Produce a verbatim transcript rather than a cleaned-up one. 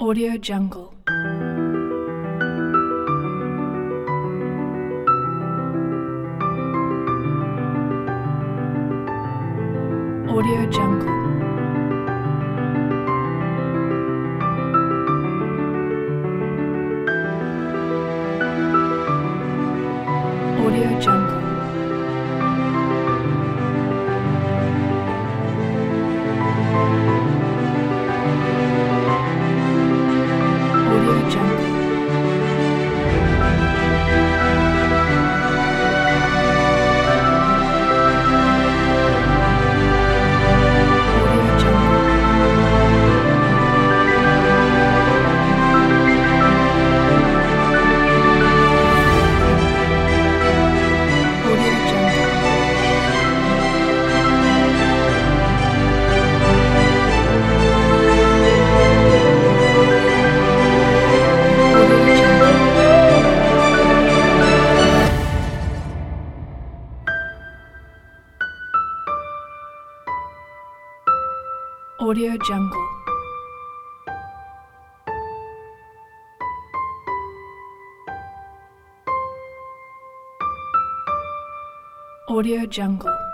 Audio Jungle. Audio Jungle. Audio Jungle. Audio Jungle. Audio Jungle. Audio Jungle. Audio Jungle. Audio Jungle. Audio Jungle.